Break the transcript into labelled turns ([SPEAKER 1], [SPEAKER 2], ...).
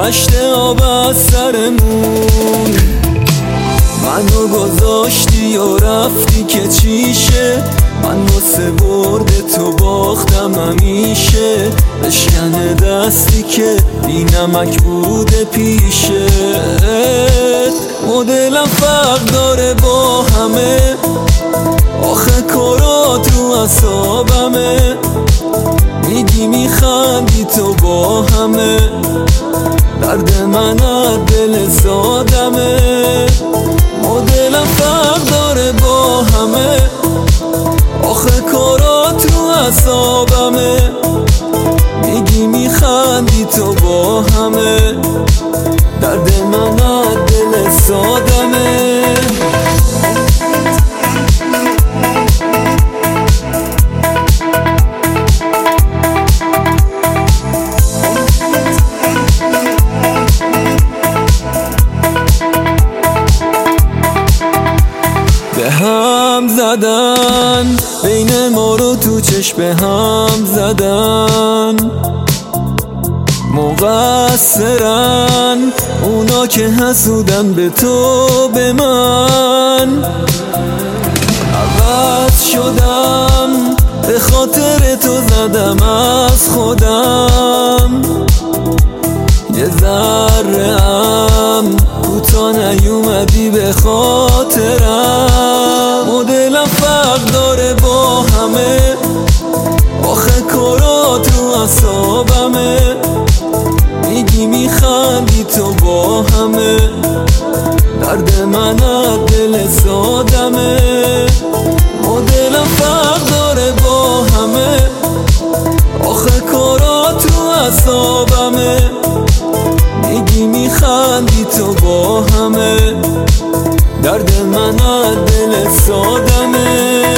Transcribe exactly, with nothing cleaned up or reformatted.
[SPEAKER 1] گذشته آب از سرمون. منو گذاشتی و رفتی که چیشه، من واسه برد تو باختم همیشه. بشکنه دستی که بی نمک بوده پیشت. مدلم فرق داره با همه، آخه کارات رو اعصابمه. میگی میخندی تو با همه، درد من از دل زادمه. مدلم فرق داره با همه، آخه کارات رو اعصابمه. میگی میخندی تو با همه، درد من از دل زادمه. به هم زدن بین ما رو تو چشم هم زدن. مقصرن اونا که حسودن به تو به من. عوض شدم به خاطر تو زدم از خودم. یه ذره هم کوتا نیومدی به خاطرم. مدلم فرق داره با همه، آخه کارات رو اعصابمه. میگی میخندی تو با همه، درد من از دل زادمه. مدلم فرق داره با همه، آخه کارات رو اعصابمه. میگی میخندی تو با همه، درد من از دل زادمه.